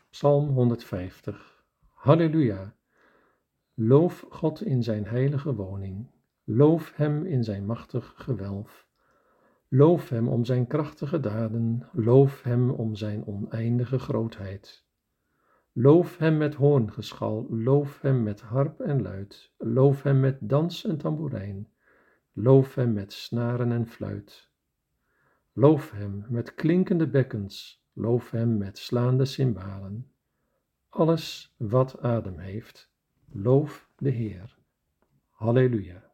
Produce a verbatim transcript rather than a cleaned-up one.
Psalm honderdvijftig. Halleluja! Loof God in zijn heilige woning. Loof hem in zijn machtig gewelf. Loof hem om zijn krachtige daden. Loof hem om zijn oneindige grootheid. Loof hem met hoorngeschal. Loof hem met harp en luit. Loof hem met dans en tamboerijn. Loof hem met snaren en fluit. Loof hem met klinkende bekkens. Loof hem met slaande cymbalen. Alles wat adem heeft, loof de Heer. Halleluja.